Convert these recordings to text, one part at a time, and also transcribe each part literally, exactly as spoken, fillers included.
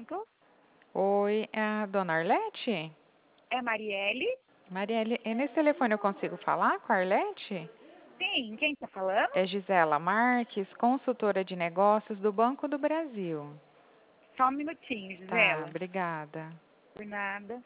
pronto. Oi, é a dona Arlete? É Marielle? Marielle, é nesse telefone eu consigo falar com a Arlete? Sim, quem está falando? É Gisela Marques, consultora de negócios do Banco do Brasil. Só um minutinho, Tá, Gisela. obrigada. Por nada.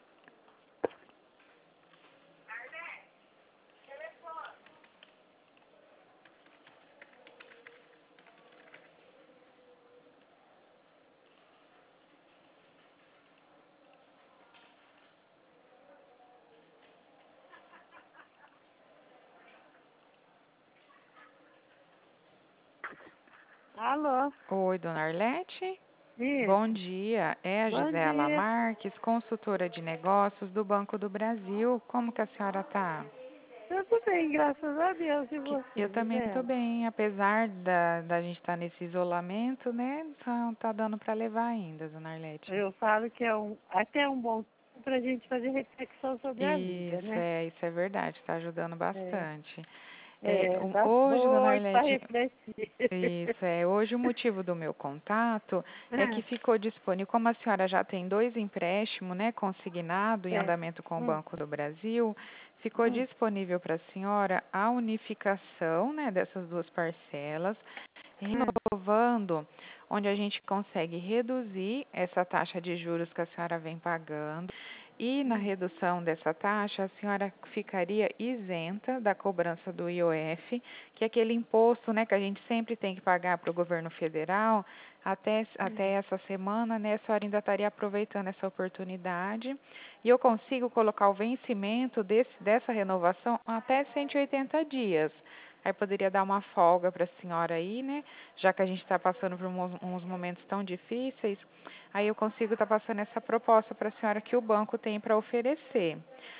Alô? Oi, dona Arlete? Bom Isso. dia, é a Bom Gisela dia. Marques, consultora de negócios do Banco do Brasil. Como que a senhora tá? Tudo bem, graças a Deus. E Que- Eu você, também tô Gisela? bem, apesar da, da gente estar nesse isolamento, né? Tá, tá dando para levar ainda, dona Arlete. Eu falo que é um, até um bom tempo para a gente fazer reflexão sobre a vida, Isso, né? é, isso é verdade, está ajudando É, bastante. É, é o- tá hoje, dona doido para Arlete, refletir. isso, é, hoje o motivo do meu contato é que ficou disponível, como a senhora já tem dois empréstimos, né, consignado em É. andamento com o Hum, Banco do Brasil, ficou hum, disponível para a senhora a unificação, né, dessas duas parcelas, hum, renovando, onde a gente consegue reduzir essa taxa de juros que a senhora vem pagando. E na hum, redução dessa taxa, a senhora ficaria isenta da cobrança do I O F, que é aquele imposto, né, que a gente sempre tem que pagar para o governo federal. Até, até hum. essa semana, né, a senhora ainda estaria aproveitando essa oportunidade. E eu consigo colocar o vencimento desse, dessa renovação até cento e oitenta dias. Aí poderia dar uma folga para a senhora aí, né? Já que a gente está passando por uns, uns momentos tão difíceis, aí eu consigo estar tá passando essa proposta para a senhora que o banco tem para oferecer.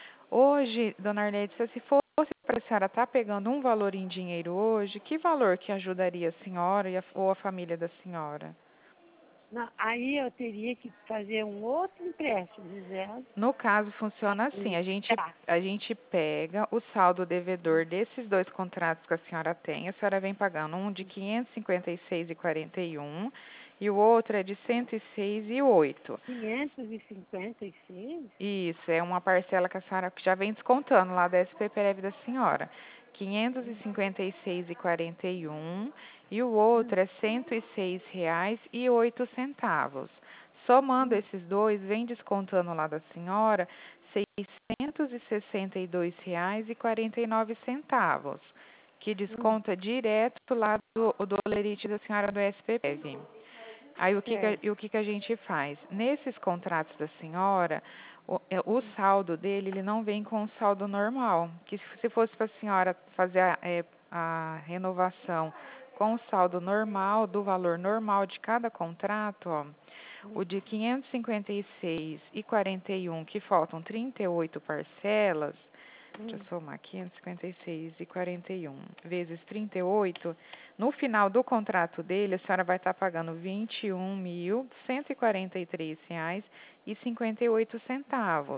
Hoje, dona Arlete, se fosse para a senhora estar tá pegando um valor em dinheiro hoje, que valor que ajudaria a senhora e a, ou a família da senhora? Não, aí eu teria que fazer um outro empréstimo, Gisela. No caso, funciona assim: a gente, Tá. a gente pega o saldo devedor desses dois contratos que a senhora tem. A senhora vem pagando um de quinhentos e cinquenta e seis e quarenta e um e o outro é de cento e seis e oito. quinhentos e cinquenta e seis? Isso, é uma parcela que a senhora já vem descontando lá da S P Prev da senhora. quinhentos e cinquenta e seis e quarenta e um e o Hum, outro é cento e seis reais e oito centavos. Somando hum, esses dois, vem descontando lá da senhora seiscentos e sessenta e dois reais e quarenta e nove centavos, que hum, desconta direto lá do, do olerite da senhora do S P Prev. Aí o que, que, a- certo. e o que, que a gente faz? Nesses contratos da senhora, o, é, o saldo dele, ele não vem com o saldo normal. Que se se fosse para a senhora fazer a, é, a renovação com o saldo normal, do valor normal de cada contrato, ó, o Hum, de quinhentos e cinquenta e seis e quarenta e um, que faltam trinta e oito parcelas, deixa eu hum, somar, quinhentos e cinquenta e seis e quarenta e um vezes trinta e oito, no final do contrato dele, a senhora vai estar pagando vinte e um mil cento e quarenta e três reais e cinquenta e oito centavos.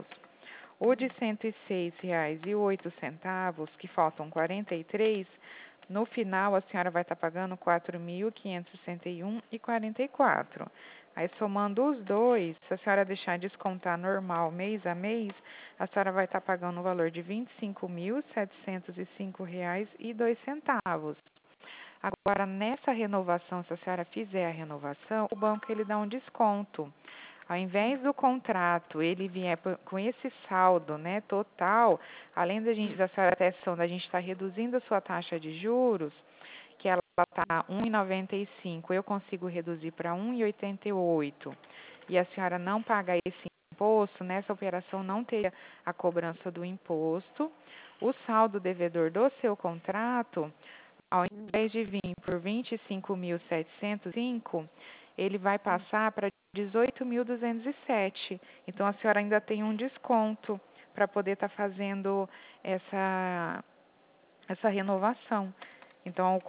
O de cento e seis reais e oito centavos, que faltam quarenta e três, no final a senhora vai estar pagando quatro mil quinhentos e sessenta e um e quarenta e quatro. Aí somando os dois, se a senhora deixar descontar normal mês a mês, a senhora vai estar pagando o valor de vinte e cinco mil setecentos e cinco reais e dois centavos. Agora, nessa renovação, se a senhora fizer a renovação, o banco ele dá um desconto. Ao invés do contrato ele vier com esse saldo, né, total, além da gente da senhora ter ação da gente estar reduzindo a sua taxa de juros, que ela está um vírgula noventa e cinco, eu consigo reduzir para um vírgula oitenta e oito. E a senhora não paga esse imposto, nessa operação não teria a cobrança do imposto. O saldo devedor do seu contrato, ao hum, invés de vir por vinte e cinco mil setecentos e cinco, ele vai hum. passar para dezoito mil duzentos e sete. Então a senhora ainda tem um desconto para poder estar fazendo essa essa renovação. Então,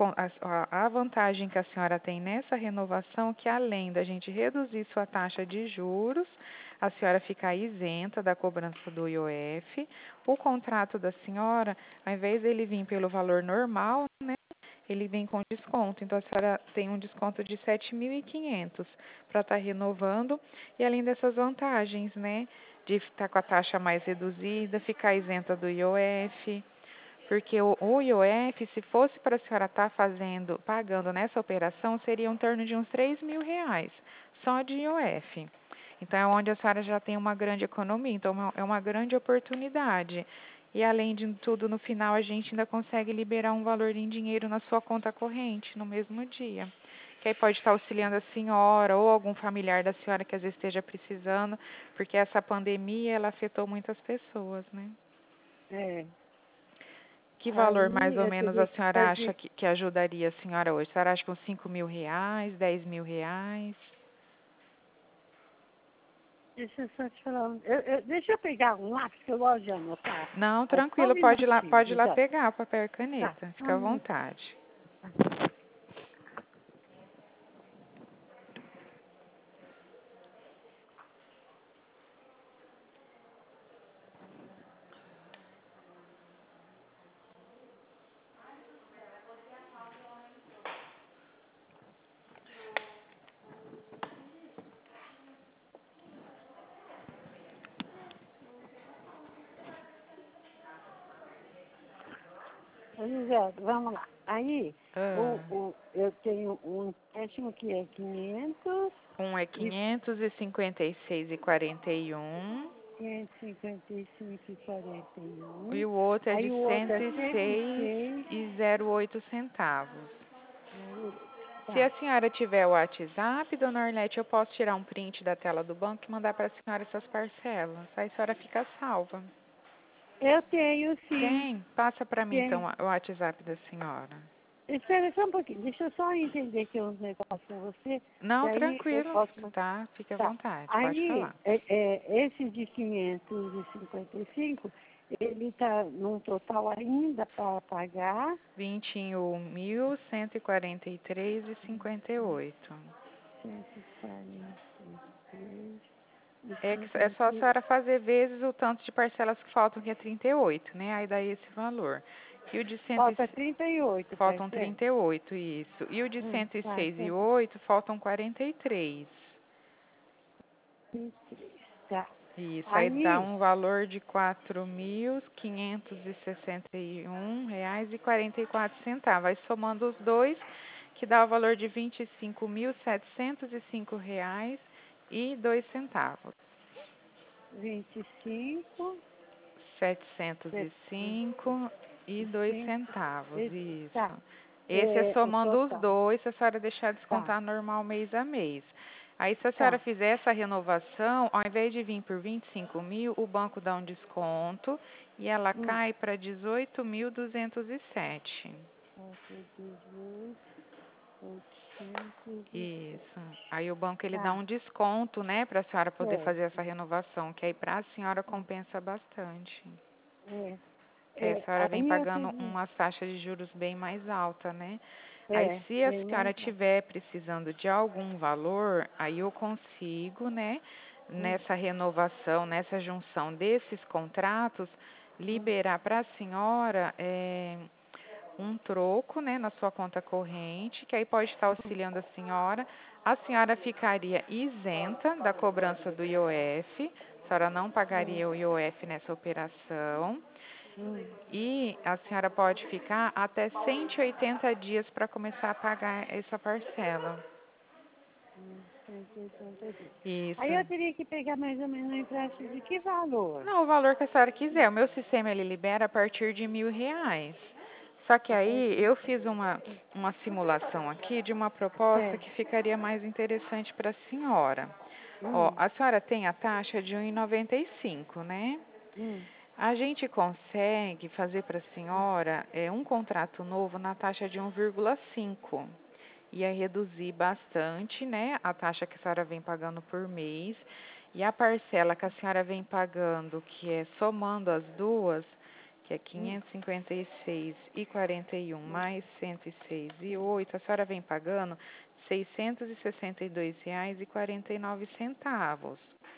a a vantagem que a senhora tem nessa renovação é que, além da gente reduzir sua taxa de juros, a senhora fica isenta da cobrança do I O F. O contrato da senhora, ao invés dele vir pelo valor normal, né, ele vem com desconto. Então, a senhora tem um desconto de sete mil e quinhentos para estar renovando. E além dessas vantagens, né? De estar com a taxa mais reduzida, ficar isenta do I O F. Porque o, o I O F, se fosse para a senhora estar fazendo, pagando nessa operação, seria em torno de uns três mil reais, só de I O F. Então, é onde a senhora já tem uma grande economia, então é uma- é uma grande oportunidade. E além de tudo, no final a gente ainda consegue liberar um valor em dinheiro na sua conta corrente no mesmo dia. Que aí pode estar auxiliando a senhora ou algum familiar da senhora que às vezes esteja precisando, porque essa pandemia ela afetou muitas pessoas, né? É. Que valor mais Aí ou eu menos a teria que senhora acha fazer. que, que ajudaria a senhora hoje? A senhora acha que uns cinco mil reais, dez mil reais? Deixa eu só te falar. um- Eu, eu- deixa eu pegar um lápis que eu gosto de anotar. Não, É só um tranquilo, pode ir lá, pode ir minutinho, lá já. pegar o papel e Tá, caneta. só Fica um à minutinho. vontade. Ô, José, vamos lá. Aí, o, Ah, o, eu tenho um empréstimo que é quinhentos um é e quinhentos e cinquenta e seis e quarenta e um quinhentos e cinquenta e cinco e quarenta e um. e o outro é de Aí o outro cento é e cento e seis seis e zero oito centavos. zero oito. Se a Tá. senhora tiver o WhatsApp, dona Orlete, eu posso tirar um print da tela do banco e mandar para a senhora essas parcelas. Aí a senhora fica salva. Eu tenho sim. Tem? Passa para mim então Tenho. o WhatsApp da senhora. Espera só um pouquinho. Deixa eu só entender aqui uns negócios com você. E Não, aí eu tranquilo, posso. tá? Fique à Tá. vontade, pode Aí, falar. é, é, esse de quinhentos e cinquenta e cinco, ele está num total ainda para pagar vinte e um mil cento e quarenta e três e cinquenta e oito. cento e quarenta e três e É, que é só a cinquenta e oito. senhora fazer vezes o tanto de parcelas que faltam, que é trinta e oito, né? Aí dá esse valor. E o de cento e Falta trinta e oito, faltam parceiro. trinta e oito, isso. E o de Hum, cento e tá, seis e então, oito faltam quarenta e três. vinte e três. Tá. Isso, aí dá Aí, um valor de quatro mil quinhentos e sessenta e um reais e quarenta e quatro centavos. Aí somando os dois, que dá o valor de vinte e cinco mil setecentos e cinco reais e dois centavos. vinte e cinco, Setecentos e setecentos cinco e e dois cinco. centavos, Esse, tá. isso. Esse é É o somando os total. dois, se a senhora deixar Tá. descontar normal mês a mês. Aí, se a senhora Tá. fizer essa renovação, ao invés de vir por vinte e cinco mil, o banco dá um desconto e ela Hum. cai para dezoito mil duzentos e sete. Quatro, dezoito, oitocentos e Isso. sete. Aí o banco ele dá Tá. um desconto, né, para a senhora poder fazer Certo. essa renovação, que aí para a senhora compensa bastante. É. Que aí a É, senhora vem aí eu pagando teria. umas taxas de juros bem mais alta, né? Aí É, se a bem mais senhora alto. tiver precisando de algum valor, aí eu consigo, né, Hum, nessa renovação, nessa junção desses contratos, hum, liberar para a senhora é, um troco, né, na sua conta corrente, que aí pode estar auxiliando a senhora. A senhora ficaria isenta da cobrança do I O F, a senhora não hum, pagaria o I O F nessa operação. hum, E a senhora pode ficar até cento e oitenta dias para começar a pagar essa parcela. hum, cento e oitenta dias. Aí Isso. eu teria que pegar mais ou menos um empréstimo de que valor? Não, o valor que a senhora quiser. O meu sistema ele libera a partir de mil reais. Só que A aí partir. eu fiz uma, uma simulação aqui de uma proposta É. que ficaria mais interessante para a senhora. Ó, Hum, a senhora tem a taxa de um e noventa e cinco, né? hum, A gente consegue fazer para a senhora é, um contrato novo na taxa de um vírgula cinco. Ia reduzir bastante, né, a taxa que a senhora vem pagando por mês. E a parcela que a senhora vem pagando, que é somando as duas, que é hum, quinhentos e cinquenta e seis e quarenta e um hum, mais cento e seis e oito, a senhora vem pagando seiscentos e sessenta e dois reais e quarenta e nove centavos.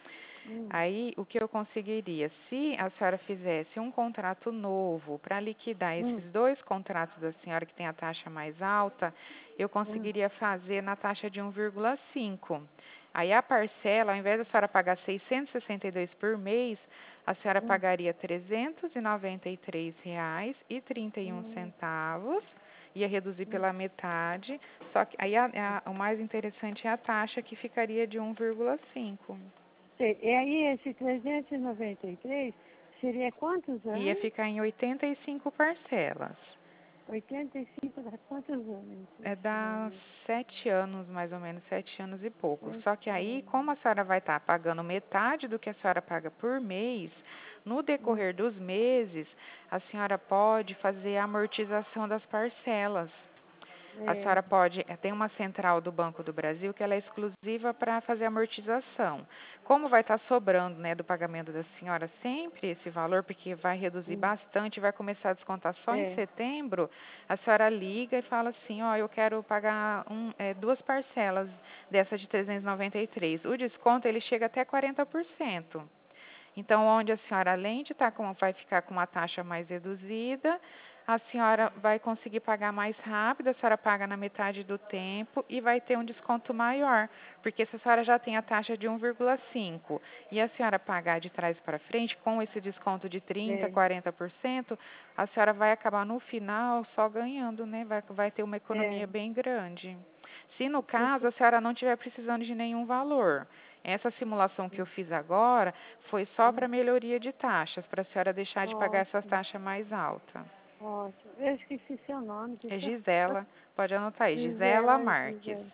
Hum, Aí, o que eu conseguiria? Se a senhora fizesse um contrato novo para liquidar hum, esses dois contratos da senhora que tem a taxa mais alta, eu hum, conseguiria fazer na taxa de um vírgula cinco. Aí, a parcela, ao invés da senhora pagar seiscentos e sessenta e dois por mês, a senhora hum, pagaria trezentos e noventa e três reais e trinta e um hum, centavos, ia reduzir hum. pela metade, só que aí a- a- o mais interessante é a taxa que ficaria de um vírgula cinco. Sei. E aí esse trezentos e noventa e três seria quantos Ia anos? ficar em oitenta e cinco parcelas. oitenta e cinco dá quantos anos? É dar Aproximadamente? sete anos, mais ou menos, sete anos e pouco. Só que Sete aí, anos. como a senhora vai estar pagando metade do que a senhora paga por mês, no Hum, decorrer dos meses, a senhora pode fazer a amortização das parcelas. A é, senhora pode, eh, tem uma central do Banco do Brasil que ela é exclusiva para fazer amortização. Como vai estar sobrando, né, do pagamento da senhora sempre esse valor, porque vai reduzir hum, bastante, vai começar a descontar só em é, setembro, a senhora liga e fala assim, ó, eu quero pagar um, eh, duas parcelas dessa de trezentos e noventa e três. O desconto ele chega até quarenta por cento. Então, onde a senhora, além de estar com, vai ficar com uma taxa mais reduzida, a senhora vai conseguir pagar mais rápido, a senhora paga na metade do tempo e vai ter um desconto maior, porque se a senhora já tem a taxa de um vírgula cinco e a senhora pagar de trás para frente, com esse desconto de trinta, é, quarenta por cento, a senhora vai acabar no final só ganhando, né? Vai, vai ter uma é. economia bem grande. Se no caso Isso, a senhora não estiver precisando de nenhum valor, essa simulação que eu fiz agora foi só hum, para melhoria de taxas, para a senhora deixar de pagar essas ótimo, taxas mais altas. ótimo. Eu esqueci seu nome, É desculpa. Gisela, pode anotar aí, Gisela Gisela, Marques. Gisela.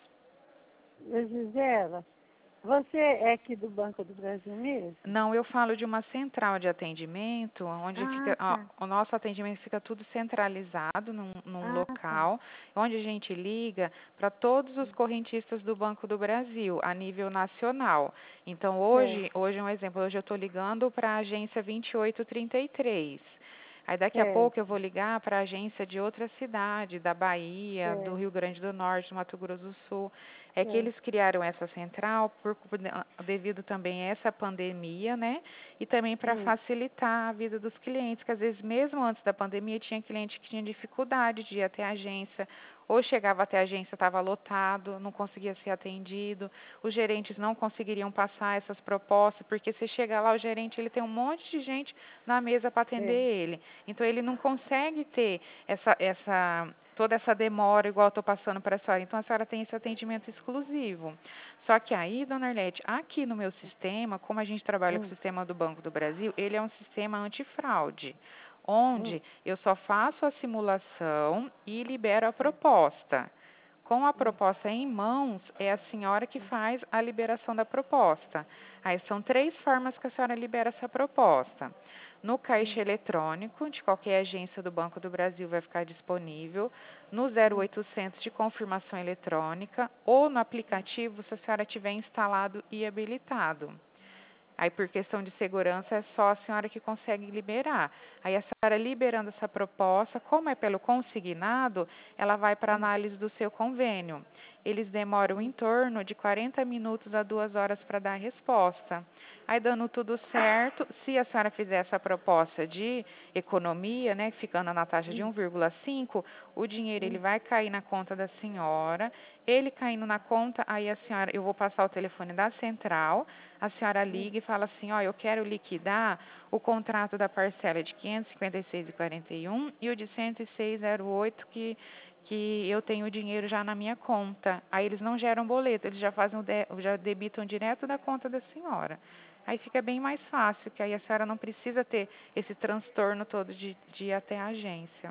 Ô, Gisela, você é aqui do Banco do Brasil mesmo? Não, eu falo de uma central de atendimento, onde Ah, fica, ó, tá. o nosso atendimento fica tudo centralizado num, num Ah, tá. local, onde a gente liga para todos os correntistas do Banco do Brasil, a nível nacional. Então, hoje, Certo, hoje é um exemplo, hoje eu estou ligando para a agência vinte e oito trinta e três. Aí daqui a pouco eu certo, vou ligar para a agência de outra cidade, da Bahia, do certo, Rio Grande do Norte, do Mato Grosso do Sul. É que certo. eles criaram essa central por, por- devido também a essa pandemia, né? E também para Hum, facilitar a vida dos clientes, que às vezes mesmo antes da pandemia tinha cliente que tinha dificuldade de ir até a agência, ou chegava até a agência, estava lotado, não conseguia ser atendido, os gerentes não conseguiriam passar essas propostas, porque você chega lá, o gerente ele tem um monte de gente na mesa para atender é. ele. Então ele não consegue ter essa, essa toda essa demora igual eu estou passando para a senhora. Então a senhora tem esse atendimento exclusivo. Só que aí, dona Arlete, aqui no meu sistema, como a gente trabalha com o Hum, sistema do Banco do Brasil, ele é um sistema antifraude, hum, onde eu só faço a simulação e libero a certo, proposta. Com a hum, proposta em mãos, é a senhora que hum, faz a liberação da proposta. Aí são três formas que a senhora libera essa proposta. No hum, caixa eletrônico de qualquer agência do Banco do Brasil vai ficar disponível, no zero hum, oitocentos de confirmação eletrônica ou no aplicativo se a senhora tiver instalado e habilitado. Aí, por questão de segurança, é só a senhora que consegue liberar. Aí, a senhora liberando essa proposta, como é pelo consignado, ela vai para hum, análise do seu convênio. Eles demoram em hum, torno de quarenta minutos a duas horas para dar a resposta. Aí, dando tudo certo, se a senhora fizer essa proposta de economia, né, ficando na taxa de hum, um vírgula cinco, o dinheiro ele hum, vai cair na conta da senhora. Ele caindo na conta, aí a senhora, eu vou passar o telefone da central, a senhora hum, liga e fala assim, ó, eu quero liquidar o contrato da parcela de quinhentos e cinquenta e seis reais e quarenta e um e o de cento e seis reais e oito que que eu tenho o dinheiro já na minha conta. Aí eles não geram boleto, eles já fazem o de, já debitam direto da conta da senhora. Aí fica bem mais fácil, que aí a senhora não precisa ter esse transtorno todo de, de ir até a agência.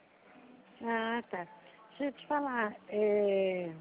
ah, tá. Deixa eu te falar. É,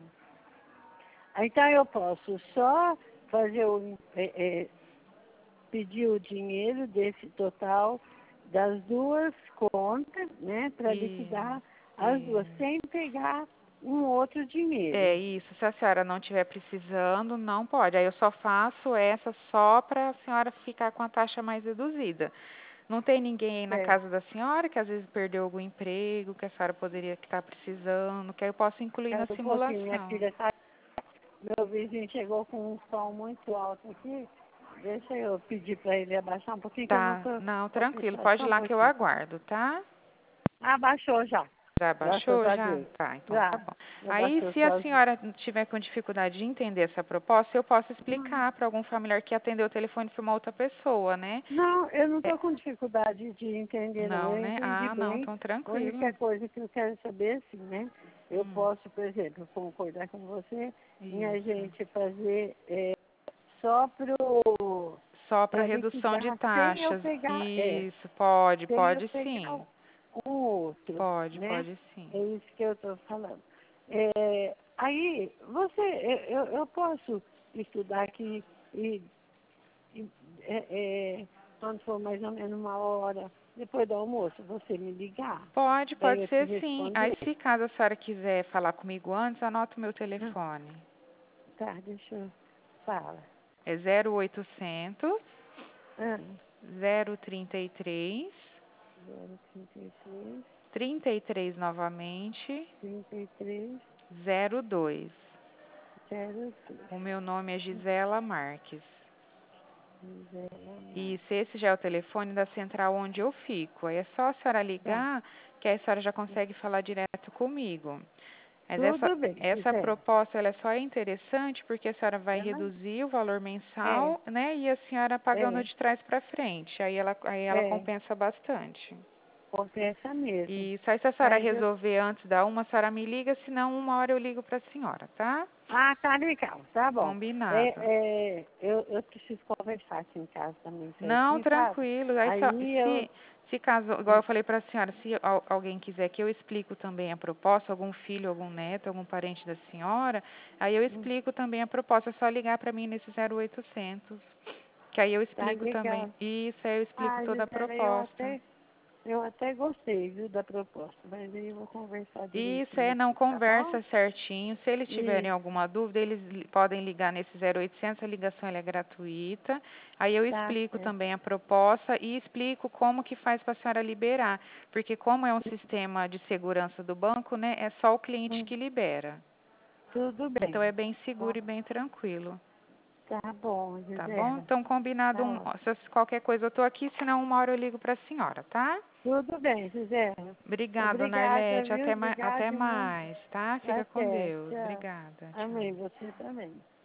então eu posso só fazer o, é, é, pedir o dinheiro desse total das duas contas, né, para E, liquidar as duas, e sem pegar um outro É dinheiro. isso, se a senhora não estiver precisando, não pode. Aí eu só faço essa só para a senhora ficar com a taxa mais reduzida. Não tem ninguém aí na Certo. casa da senhora que às vezes perdeu algum emprego, que a senhora poderia estar precisando, que aí eu posso incluir na Espera um pouquinho, minha simulação. filha tá. Meu vizinho chegou com um som muito alto aqui. deixa eu pedir para ele abaixar um pouquinho, que eu não Tá, estou não, tranquilo. ouvindo, Pode só ir um lá que eu pouquinho. aguardo, tá? Abaixou já, Já graças baixou, a já? Deus. Tá, então tá Já, bom. já Aí, baixou se a sozinho. senhora tiver com dificuldade de entender essa proposta, eu posso Não, explicar para algum familiar que atendeu o telefone para uma outra pessoa, né? não, eu não É, estou com dificuldade de entender, não. não, Eu né? entendi Ah, não, bem. então A única tranquilo. coisa que eu quero saber, assim, né? Eu Hum, posso, por exemplo, concordar com você em a isso. gente fazer é, só pro Só para para redução de liquidar sem eu taxas. pegar, é, Isso, pode, sem eu pode pegar sim. o o outro, Pode, né? pode sim. É isso que eu estou falando. É, aí, você, eu, eu eu posso estudar aqui e, e é, é, quando for mais ou menos uma hora, depois do almoço, você me ligar Pode, para pode eu te ser sim. Aí, responder? se caso a senhora quiser falar comigo antes, anota o meu Ah, telefone. tá, deixa eu falar. É zero oitocentos, Ah, zero trinta e três, zero trinta e três, trinta e três novamente, trinta e três, zero dois. zero dois. O meu nome é Gisela Marques. Zero E mais. se esse já é o telefone da central onde eu fico, aí é só a senhora Tá, ligar, que aí a senhora já consegue falar direto comigo. Mas essa, tudo bem, essa Gisele. proposta ela só é interessante porque a senhora vai Ela reduzir o valor é, mensal, né? E a senhora pagando é, de trás para frente. Aí ela, aí ela é, compensa bastante. compensa mesmo. E só se a senhora Mas eu, resolver antes da uma, a senhora me liga, senão uma hora eu ligo para a senhora, tá? ah, tá legal, tá bom. Combinado. É, é, eu, eu preciso conversar aqui em casa também Não, certinho, sabe? tranquilo. Aí só, Aí eu, se, se caso, igual eu falei para a senhora, se al- alguém quiser que eu explico também a proposta, algum filho, algum neto, algum parente da senhora, aí eu hum, explico também a proposta, é só ligar para mim nesse zero oitocentos, que aí eu tá explico também. legal. Isso, aí eu explico Ah, toda a Gisele, eu proposta. até, eu até gostei, viu, da proposta, mas aí eu vou conversar Isso, direitinho é, não aqui, tá bom? conversa certinho. Se eles tiverem E alguma dúvida, eles li- podem ligar nesse zero oitocentos, a ligação ela é gratuita. Aí eu tá explico certo. também a proposta e explico como que faz para a senhora liberar. Porque como é um sistema de segurança do banco, né, é só o cliente Hum, que libera. tudo Então bem. é bem seguro Ó, e bem tranquilo, tá bom, tá bom? Gisele. Então combinado, Tá um, ótimo. se qualquer coisa eu tô aqui, senão uma hora eu ligo para a senhora, tá? Tudo bem, Gisele. Obrigado, Obrigada, Narlete. viu? Até, ma- Obrigada até e muito. mais, tá? Fica com Até. Deus. Tchau. Obrigada. Amém. Tchau. Você também.